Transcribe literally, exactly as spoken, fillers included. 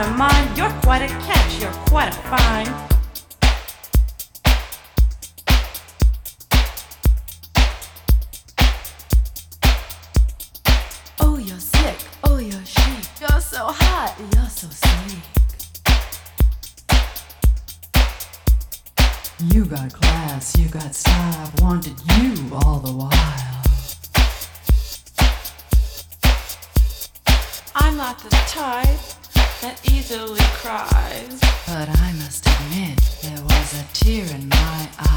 never mind, you're quite a catch, you're quite a find. Oh, you're slick, oh, you're chic, you're so hot, you're so sweet. You got class, you got style, I've wanted you all the while. I'm not the type that easily cries, but I must admit there was a tear in my eye.